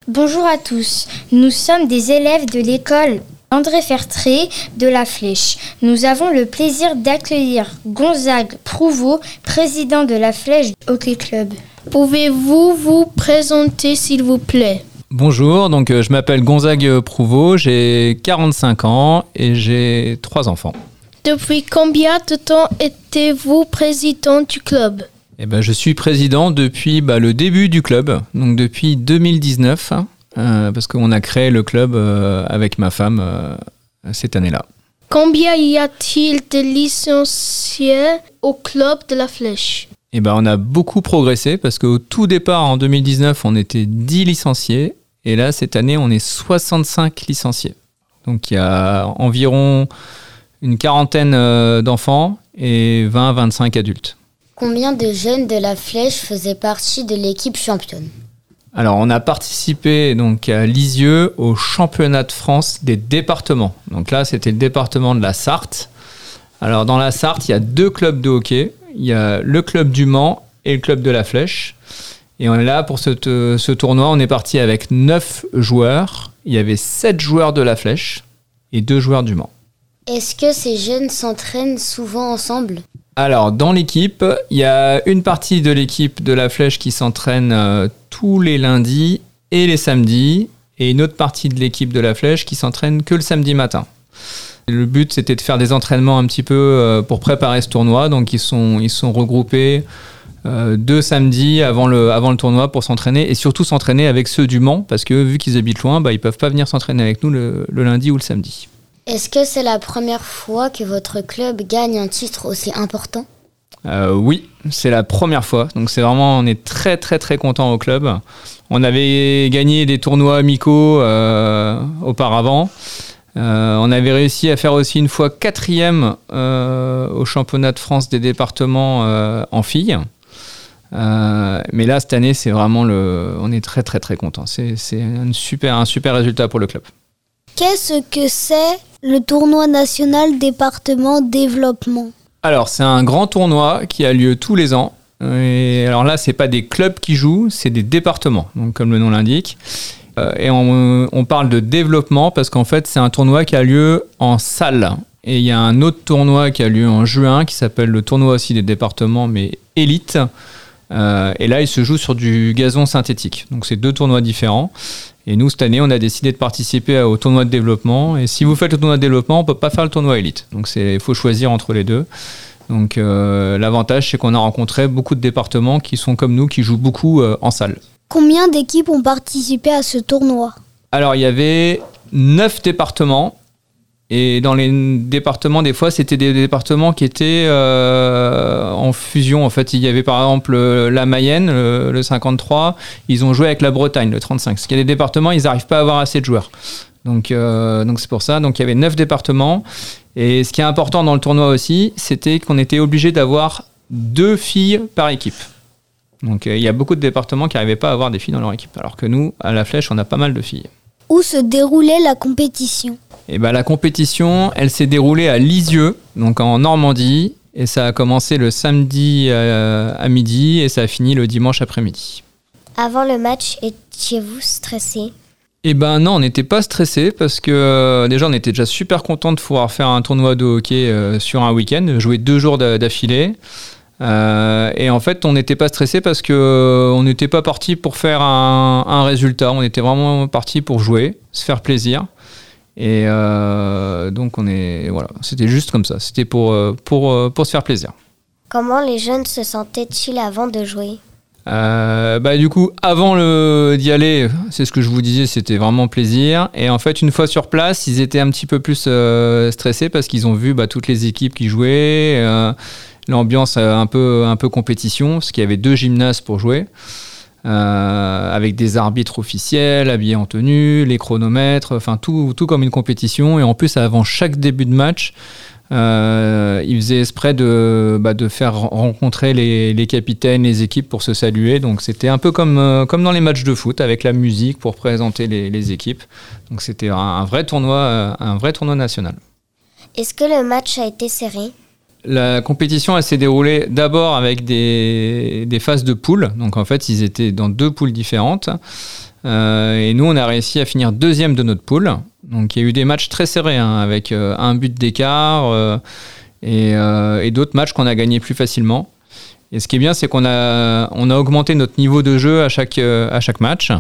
Bonjour à tous, nous sommes des élèves de l'école André Fertré de La Flèche. Nous avons le plaisir d'accueillir Gonzague Prouveau, président de La Flèche Hockey Club. Pouvez-vous vous présenter s'il vous plaît ? Bonjour, donc je m'appelle Gonzague Prouveau, j'ai 45 ans et j'ai 3 enfants. Depuis combien de temps étiez-vous président du club ? Je suis président depuis le début du club, donc depuis 2019, parce qu'on a créé le club avec ma femme cette année-là. Combien y a-t-il de licenciés au club de La Flèche ? On a beaucoup progressé parce qu'au tout départ, en 2019, on était 10 licenciés et là, cette année, on est 65 licenciés. Donc il y a environ une quarantaine d'enfants et 20-25 adultes. Combien de jeunes de La Flèche faisaient partie de l'équipe championne ? Alors, on a participé donc à Lisieux au championnat de France des départements. Donc là, c'était le département de la Sarthe. Alors, dans la Sarthe, il y a 2 clubs de hockey. Il y a le club du Mans et le club de La Flèche. Et on est là pour ce tournoi. On est parti avec 9 joueurs. Il y avait 7 joueurs de La Flèche et 2 joueurs du Mans. Est-ce que ces jeunes s'entraînent souvent ensemble ? Alors, dans l'équipe, il y a une partie de l'équipe de La Flèche qui s'entraîne tous les lundis et les samedis, et une autre partie de l'équipe de La Flèche qui s'entraîne que le samedi matin. Le but, c'était de faire des entraînements un petit peu pour préparer ce tournoi, donc ils sont regroupés 2 samedis avant le tournoi pour s'entraîner, et surtout s'entraîner avec ceux du Mans, parce que vu qu'ils habitent loin, ils ne peuvent pas venir s'entraîner avec nous le lundi ou le samedi. Est-ce que c'est la première fois que votre club gagne un titre aussi important ? Oui, c'est la première fois. Donc on est très très très content au club. On avait gagné des tournois amicaux auparavant. On avait réussi à faire aussi une fois 4e au championnat de France des départements en filles. Mais là, cette année, c'est vraiment on est très très très content. C'est un super résultat pour le club. Qu'est-ce que c'est le tournoi national département développement ? Alors, c'est un grand tournoi qui a lieu tous les ans. Et alors là, c'est pas des clubs qui jouent, c'est des départements, donc comme le nom l'indique. Et on parle de développement parce qu'en fait, c'est un tournoi qui a lieu en salle. Et il y a un autre tournoi qui a lieu en juin qui s'appelle le tournoi aussi des départements, mais élite. Et là, il se joue sur du gazon synthétique. Donc, c'est 2 tournois différents. Et nous, cette année, on a décidé de participer au tournoi de développement. Et si vous faites le tournoi de développement, on ne peut pas faire le tournoi élite. Donc, il faut choisir entre les 2. Donc, l'avantage, c'est qu'on a rencontré beaucoup de départements qui sont comme nous, qui jouent beaucoup en salle. Combien d'équipes ont participé à ce tournoi ? Alors, il y avait 9 départements. Et dans les départements, des fois, c'était des départements qui étaient en fusion. En fait, il y avait par exemple la Mayenne, le 53. Ils ont joué avec la Bretagne, le 35. Parce qu'il y a des départements, ils n'arrivent pas à avoir assez de joueurs. Donc c'est pour ça. Donc il y avait 9 départements. Et ce qui est important dans le tournoi aussi, c'était qu'on était obligé d'avoir 2 filles par équipe. Donc il y a beaucoup de départements qui n'arrivaient pas à avoir des filles dans leur équipe. Alors que nous, à La Flèche, on a pas mal de filles. Où se déroulait la compétition ? La compétition, elle s'est déroulée à Lisieux, donc en Normandie, et ça a commencé le samedi à midi et ça a fini le dimanche après-midi. Avant le match, étiez-vous stressé ? Non, on n'était pas stressé parce que déjà on était déjà super content de pouvoir faire un tournoi de hockey sur un week-end, jouer 2 jours d'affilée. Et en fait, on n'était pas stressé parce qu'on n'était pas parti pour faire un résultat. On était vraiment parti pour jouer, se faire plaisir. Et donc c'était juste comme ça. C'était pour se faire plaisir. Comment les jeunes se sentaient-ils avant de jouer ? Du coup, avant d'y aller, c'est ce que je vous disais, c'était vraiment plaisir. Et en fait, une fois sur place, ils étaient un petit peu plus stressés parce qu'ils ont vu toutes les équipes qui jouaient. L'ambiance un peu compétition, parce qu'il y avait 2 gymnases pour jouer, avec des arbitres officiels, habillés en tenue, les chronomètres, enfin tout comme une compétition. Et en plus, avant chaque début de match, ils faisaient exprès de faire rencontrer les capitaines, les équipes pour se saluer. Donc c'était un peu comme dans les matchs de foot, avec la musique pour présenter les équipes. Donc c'était un vrai tournoi national. Est-ce que le match a été serré ? La compétition, elle s'est déroulée d'abord avec des phases de poules. Donc en fait, ils étaient dans 2 poules différentes. Et nous, on a réussi à finir 2e de notre poule. Donc, il y a eu des matchs très serrés, avec un but d'écart et d'autres matchs qu'on a gagnés plus facilement. Et ce qui est bien, c'est qu'on a augmenté notre niveau de jeu à chaque match.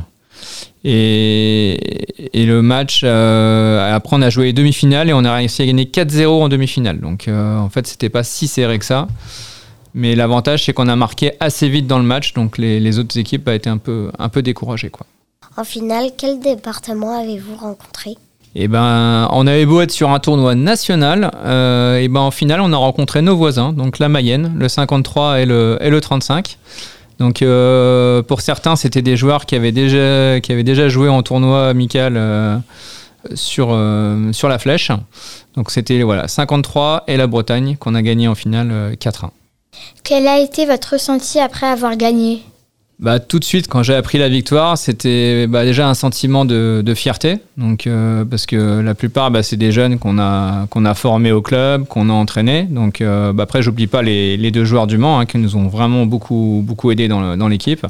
Et le match, après, on a joué les demi-finales et on a réussi à gagner 4-0 en demi-finale. Donc, en fait, c'était pas si serré que ça. Mais l'avantage, c'est qu'on a marqué assez vite dans le match. Donc, les autres équipes ont été un peu découragées, quoi. En finale, quel département avez-vous rencontré ? Et on avait beau être sur un tournoi national, en finale, on a rencontré nos voisins, donc la Mayenne, le 53 et le 35. Donc, pour certains, c'était des joueurs qui avaient déjà joué en tournoi amical sur la Flèche. Donc, c'était 53 et la Bretagne qu'on a gagné en finale 4-1. Quel a été votre ressenti après avoir gagné ? Tout de suite, quand j'ai appris la victoire, c'était déjà un sentiment de fierté. Donc, parce que la plupart, c'est des jeunes qu'on a formés au club, qu'on a entraînés. Donc, après, j'oublie pas les 2 joueurs du Mans qui nous ont vraiment beaucoup, beaucoup aidés dans l'équipe.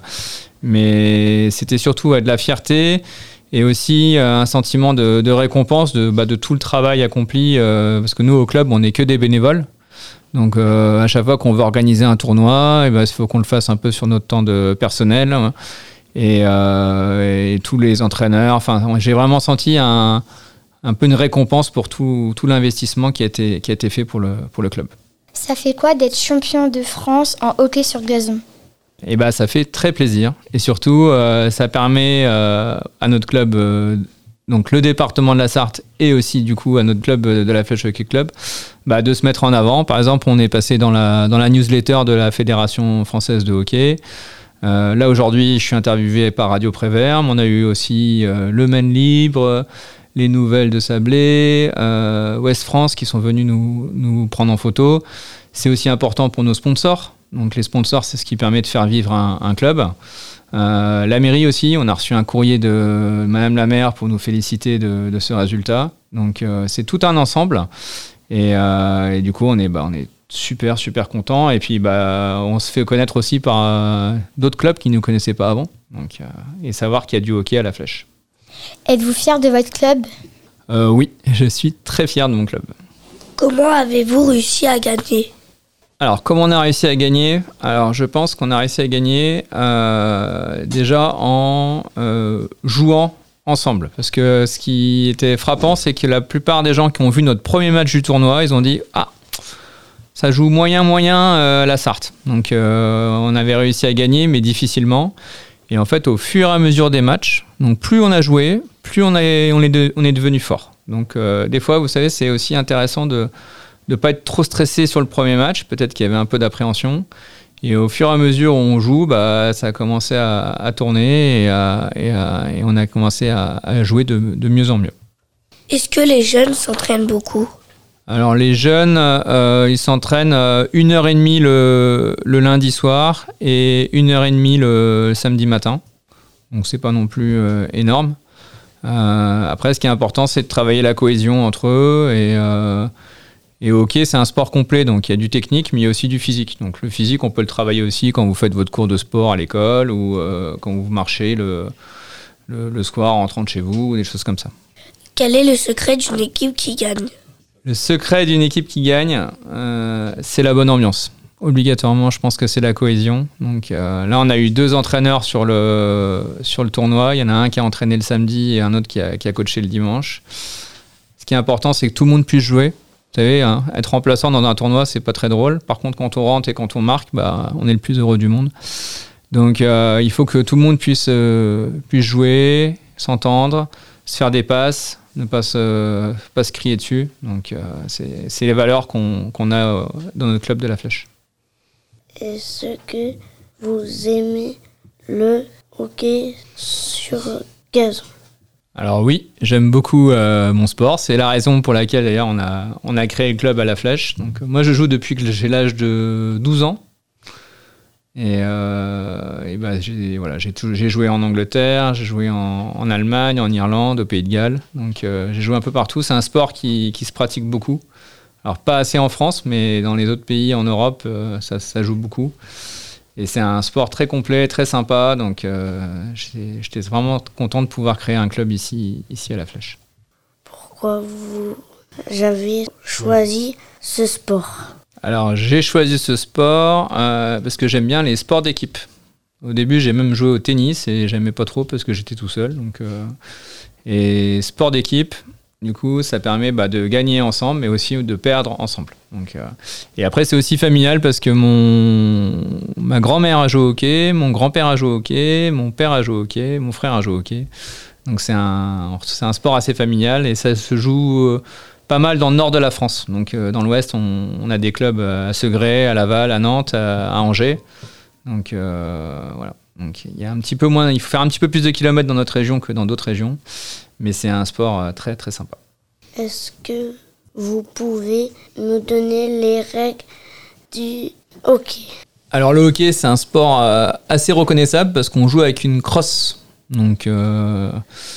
Mais c'était surtout de la fierté et aussi un sentiment de récompense de tout le travail accompli. Parce que nous, au club, on n'est que des bénévoles. Donc à chaque fois qu'on veut organiser un tournoi, il faut qu'on le fasse un peu sur notre temps de personnel et tous les entraîneurs. Enfin, j'ai vraiment senti un peu une récompense pour tout l'investissement qui a été fait pour le club. Ça fait quoi d'être champion de France en hockey sur gazon ? Et ça fait très plaisir et surtout ça permet à notre club. Donc le département de la Sarthe et aussi du coup à notre club de la Flèche Hockey Club, de se mettre en avant. Par exemple, on est passé dans la newsletter de la Fédération française de hockey. Là aujourd'hui, je suis interviewé par Radio Prévert. On a eu aussi Le Maine Libre, les Nouvelles de Sablé, Ouest France qui sont venus nous prendre en photo. C'est aussi important pour nos sponsors. Donc les sponsors, c'est ce qui permet de faire vivre un club. La mairie aussi, on a reçu un courrier de Madame la maire pour nous féliciter de ce résultat. Donc c'est tout un ensemble et du coup on est super contents et puis on se fait connaître aussi par d'autres clubs qui ne nous connaissaient pas avant. Donc et savoir qu'il y a du hockey à la Flèche. Êtes-vous fier de votre club ? Oui, je suis très fier de mon club. Comment avez-vous réussi à gagner ? Alors, comment on a réussi à gagner ? Alors, je pense qu'on a réussi à gagner déjà en jouant ensemble. Parce que ce qui était frappant, c'est que la plupart des gens qui ont vu notre premier match du tournoi, ils ont dit « Ah, ça joue moyen la Sarthe ». Donc, on avait réussi à gagner, mais difficilement. Et en fait, au fur et à mesure des matchs, donc plus on a joué, plus on est devenu fort. Donc, des fois, vous savez, c'est aussi intéressant de ne pas être trop stressé sur le premier match. Peut-être qu'il y avait un peu d'appréhension. Et au fur et à mesure où on joue, ça a commencé à tourner et on a commencé à jouer de mieux en mieux. Est-ce que les jeunes s'entraînent beaucoup ? Alors les jeunes, ils s'entraînent 1h30 le lundi soir et 1h30 le samedi matin. Donc c'est pas non plus énorme. Après, ce qui est important, c'est de travailler la cohésion entre eux et au hockey, c'est un sport complet, donc il y a du technique, mais il y a aussi du physique. Donc le physique, on peut le travailler aussi quand vous faites votre cours de sport à l'école ou quand vous marchez le soir en rentrant de chez vous, ou des choses comme ça. Quel est le secret d'une équipe qui gagne ? Le secret d'une équipe qui gagne, c'est la bonne ambiance. Obligatoirement, je pense que c'est la cohésion. Donc là, on a eu 2 entraîneurs sur le tournoi. Il y en a un qui a entraîné le samedi et un autre qui a coaché le dimanche. Ce qui est important, c'est que tout le monde puisse jouer. Vous savez, être remplaçant dans un tournoi, c'est pas très drôle. Par contre, quand on rentre et quand on marque, on est le plus heureux du monde. Donc, il faut que tout le monde puisse jouer, s'entendre, se faire des passes, ne pas se crier dessus. Donc, c'est les valeurs qu'on a dans notre club de la Flèche. Est-ce que vous aimez le hockey sur gazon ? Alors oui, j'aime beaucoup mon sport. C'est la raison pour laquelle d'ailleurs on a créé le club à la Flèche. Donc moi je joue depuis que j'ai l'âge de 12 ans. Et j'ai joué en Angleterre, j'ai joué en Allemagne, en Irlande, au Pays de Galles. Donc j'ai joué un peu partout. C'est un sport qui se pratique beaucoup. Alors pas assez en France, mais dans les autres pays en Europe, ça joue beaucoup. Et c'est un sport très complet, très sympa. Donc, j'étais vraiment content de pouvoir créer un club ici à La Flèche. Pourquoi vous avez choisi ce sport? Alors, j'ai choisi ce sport parce que j'aime bien les sports d'équipe. Au début, j'ai même joué au tennis et j'aimais pas trop parce que j'étais tout seul. Donc, et sport d'équipe, du coup, ça permet de gagner ensemble, mais aussi de perdre ensemble. Donc, et après, c'est aussi familial parce que ma grand-mère a joué au hockey, mon grand-père a joué au hockey, mon père a joué au hockey, mon frère a joué au hockey. Donc, c'est un sport assez familial et ça se joue pas mal dans le nord de la France. Donc, dans l'ouest, on a des clubs à Segré, à Laval, à Nantes, à Angers. Donc, voilà. Donc, il faut faire un petit peu plus de kilomètres dans notre région que dans d'autres régions. Mais c'est un sport très, très sympa. Est-ce que vous pouvez nous donner les règles du hockey? Alors, le hockey, c'est un sport assez reconnaissable parce qu'on joue avec une crosse. Donc, vous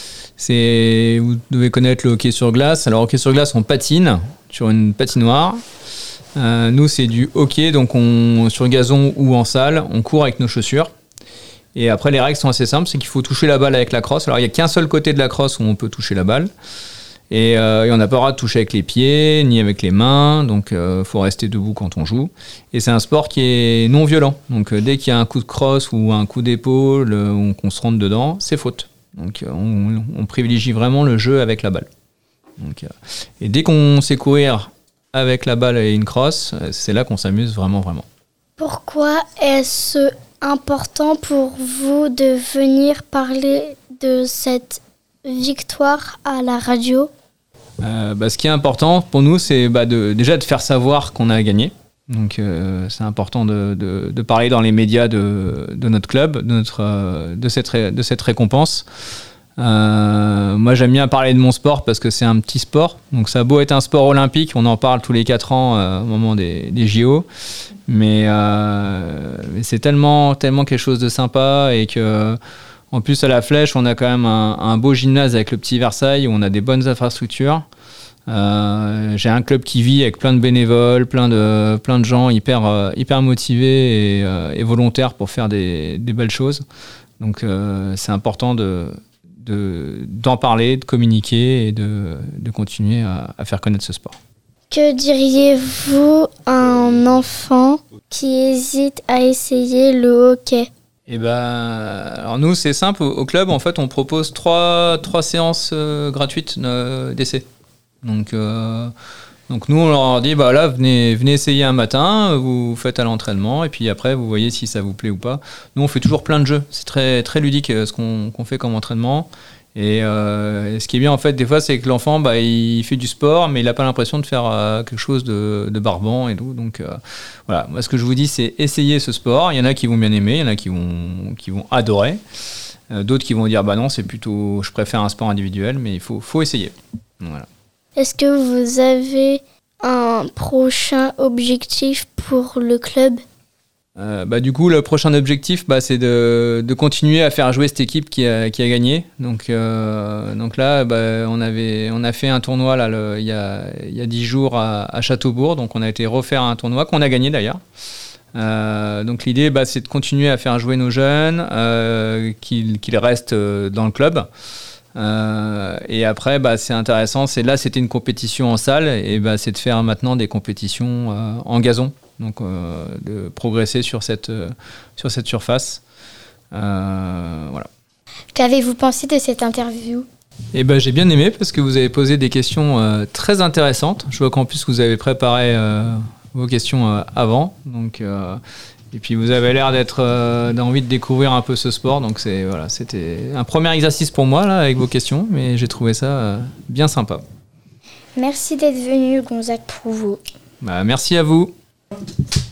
devez connaître le hockey sur glace. Alors, hockey sur glace, on patine sur une patinoire. Nous, c'est du hockey, donc sur gazon ou en salle, on court avec nos chaussures. Et après, les règles sont assez simples, c'est qu'il faut toucher la balle avec la crosse. Alors, il n'y a qu'un seul côté de la crosse où on peut toucher la balle. Et on n'a pas le droit de toucher avec les pieds, ni avec les mains. Donc, il faut rester debout quand on joue. Et c'est un sport qui est non violent. Donc, dès qu'il y a un coup de crosse ou un coup d'épaule ou qu'on se rentre dedans, c'est faute. Donc, on privilégie vraiment le jeu avec la balle. Donc, et dès qu'on sait courir avec la balle et une crosse, c'est là qu'on s'amuse vraiment, vraiment. Pourquoi est-ce important pour vous de venir parler de cette victoire à la radio? Ce qui est important pour nous, c'est déjà de faire savoir qu'on a gagné. Donc c'est important de parler dans les médias de notre club, de cette récompense. Moi j'aime bien parler de mon sport parce que c'est un petit sport, donc ça a beau être un sport olympique, on en parle tous les 4 ans au moment des JO, mais c'est tellement quelque chose de sympa. Et que en plus à La Flèche on a quand même un beau gymnase avec le Petit Versailles où on a des bonnes infrastructures. J'ai un club qui vit avec plein de bénévoles, plein de gens hyper motivés et volontaires pour faire des belles choses. Donc c'est important d'en parler, de communiquer et de continuer à faire connaître ce sport. Que diriez-vous à un enfant qui hésite à essayer le hockey? Alors nous c'est simple, au club en fait on propose 3 séances gratuites d'essai. Donc nous on leur dit venez essayer un matin, vous faites à l'entraînement et puis après vous voyez si ça vous plaît ou pas. Nous on fait toujours plein de jeux, c'est très, très ludique ce qu'on fait comme entraînement. Et ce qui est bien en fait des fois c'est que l'enfant il fait du sport mais il n'a pas l'impression de faire quelque chose de barbant et tout. Donc voilà, moi ce que je vous dis c'est essayer ce sport. Il y en a qui vont bien aimer, il y en a qui vont adorer, d'autres qui vont dire non c'est plutôt je préfère un sport individuel, mais il faut essayer. Voilà. Est-ce que vous avez un prochain objectif pour le club? Du coup, le prochain objectif, c'est de continuer à faire jouer cette équipe qui a gagné. Donc là, on a fait un tournoi là, il y a 10 jours à Châteaubourg. Donc on a été refaire un tournoi qu'on a gagné d'ailleurs. Donc l'idée, c'est de continuer à faire jouer nos jeunes, qu'ils restent dans le club. Et après c'est intéressant, c'était une compétition en salle et c'est de faire maintenant des compétitions en gazon, donc de progresser sur cette surface. Voilà. Qu'avez-vous pensé de cette interview? J'ai bien aimé parce que vous avez posé des questions très intéressantes. Je vois qu'en plus vous avez préparé vos questions avant, donc et puis vous avez l'air d'envie de découvrir un peu ce sport, donc c'était un premier exercice pour moi là avec vos questions, mais j'ai trouvé ça bien sympa. Merci d'être venu, Gonzague Prouveau. Merci à vous.